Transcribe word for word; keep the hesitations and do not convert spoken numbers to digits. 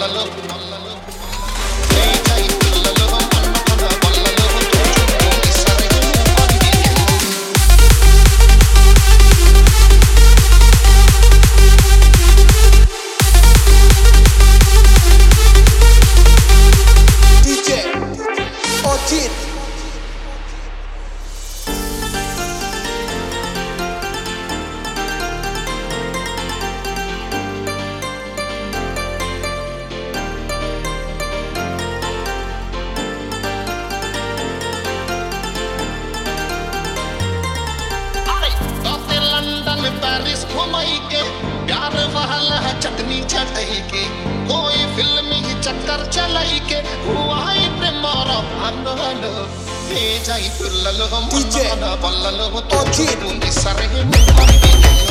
పల్లలు ఏ జై పిల్లలు అన్న పల్లలు తోచుకోని సరైన प्यार वाला चटनी चटाई के कोई फिल्मी चक्कर चलाई के हुआ ही प्रेम अनल हे जाई पिल्लल हम पल्लल तो चीनी सरे